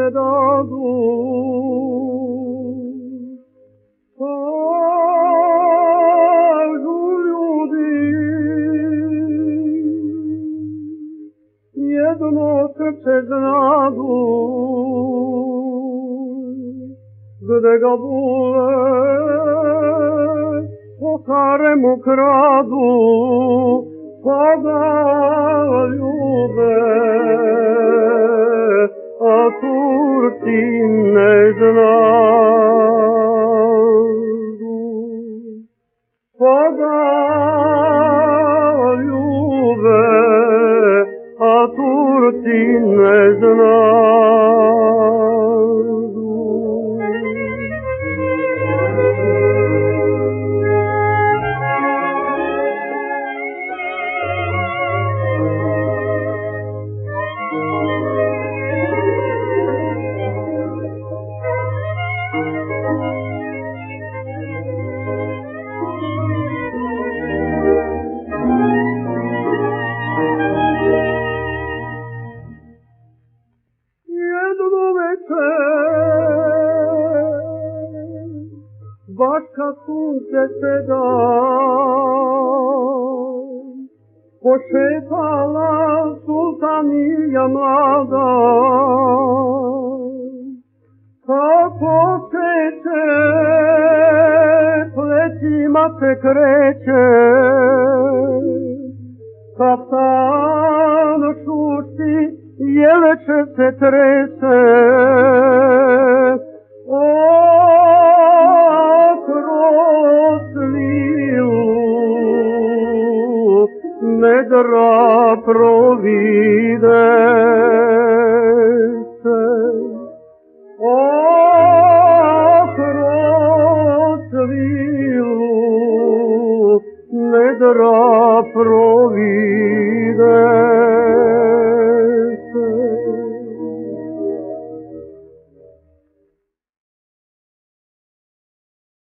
se dadu. Kažu ljudi, jedno srce znadu, gde ga bule po haremu kradu, pa ga ljube, a Turci ne znadu. Pa ga ljube, a Turci ne znadu. Baš kad sunce se da, pošetala sultanija mlada, kako seče, plećima se kreće, kaftan šušti, jeleče se trese, Nedra provide.